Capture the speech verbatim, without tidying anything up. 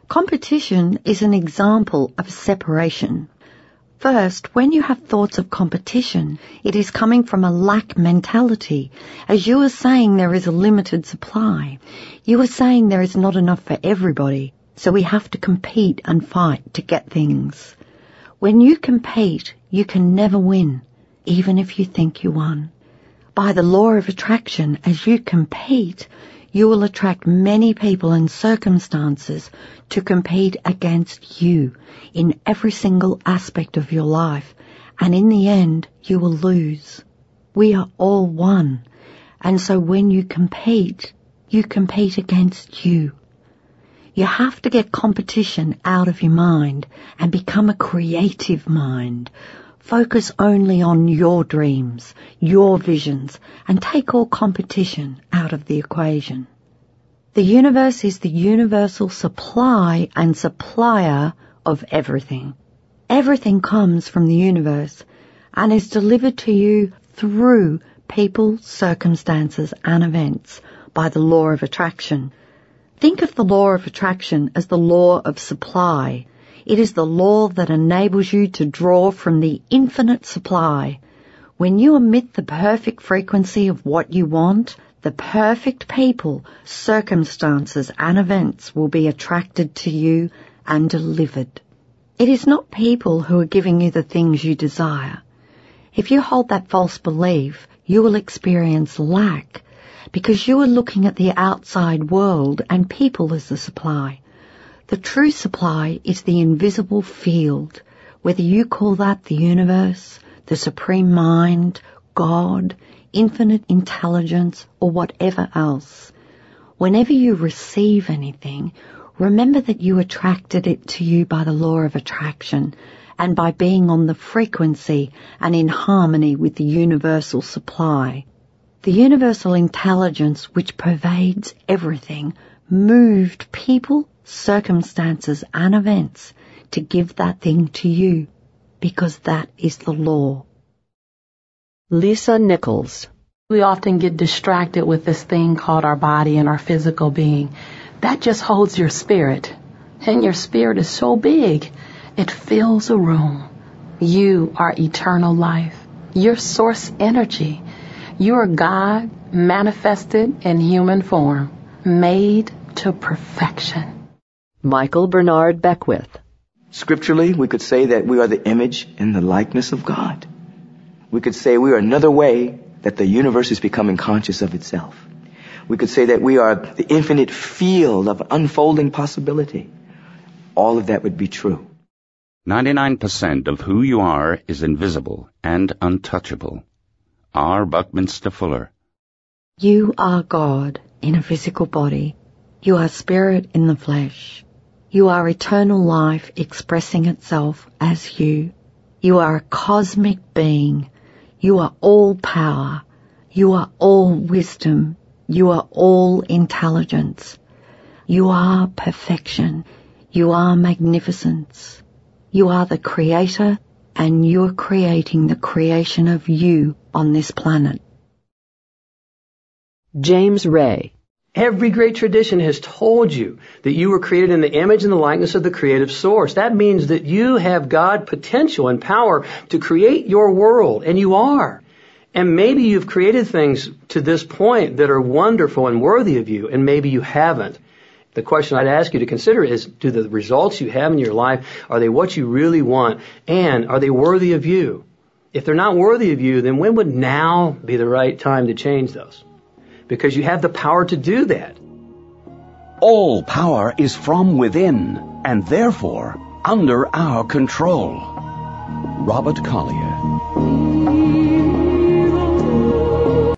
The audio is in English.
Competition is an example of separation. First, when you have thoughts of competition, it is coming from a lack mentality. As you are saying, there is a limited supply. You are saying there is not enough for everybody, so we have to compete and fight to get things. When you compete, you can never win, even if you think you won. By the law of attraction, as you compete, you will attract many people and circumstances to compete against you in every single aspect of your life, and in the end, you will lose. We are all one, and so when you compete, you compete against you. You have to get competition out of your mind and become a creative mind. Focus only on your dreams, your visions, and take all competition out of the equation. The universe is the universal supply and supplier of everything. Everything comes from the universe and is delivered to you through people, circumstances, and events by the law of attraction. Think of the law of attraction as the law of supply. It is the law that enables you to draw from the infinite supply. When you emit the perfect frequency of what you want, the perfect people, circumstances, and events will be attracted to you and delivered. It is not people who are giving you the things you desire. If you hold that false belief, you will experience lack, because you are looking at the outside world and people as the supply. The true supply is the invisible field, whether you call that the universe, the supreme mind, God, infinite intelligence, or whatever else. Whenever you receive anything, remember that you attracted it to you by the law of attraction and by being on the frequency and in harmony with the universal supply. The universal intelligence which pervades everything moved people, circumstances, and events to give that thing to you, because that is the law. Lisa Nichols. We often get distracted with this thing called our body and our physical being. That just holds your spirit. And your spirit is so big, it fills a room. You are eternal life. You're source energy. You are God manifested in human form, made to perfection. Michael Bernard Beckwith. Scripturally, we could say that we are the image and the likeness of God. We could say we are another way that the universe is becoming conscious of itself. We could say that we are the infinite field of unfolding possibility. All of that would be true. ninety-nine percent of who you are is invisible and untouchable. R. Buckminster Fuller. You are God in a physical body. You are spirit in the flesh. You are eternal life expressing itself as you. You are a cosmic being. You are all power. You are all wisdom. You are all intelligence. You are perfection. You are magnificence. You are the creator, and you are creating the creation of you on this planet. James Ray. Every great tradition has told you that you were created in the image and the likeness of the creative source. That means that you have God potential and power to create your world, and you are. And maybe you've created things to this point that are wonderful and worthy of you, and maybe you haven't. The question I'd ask you to consider is, do the results you have in your life, are they what you really want, and are they worthy of you? If they're not worthy of you, then when would now be the right time to change those? Because you have the power to do that. All power is from within, and therefore under our control. Robert Collier.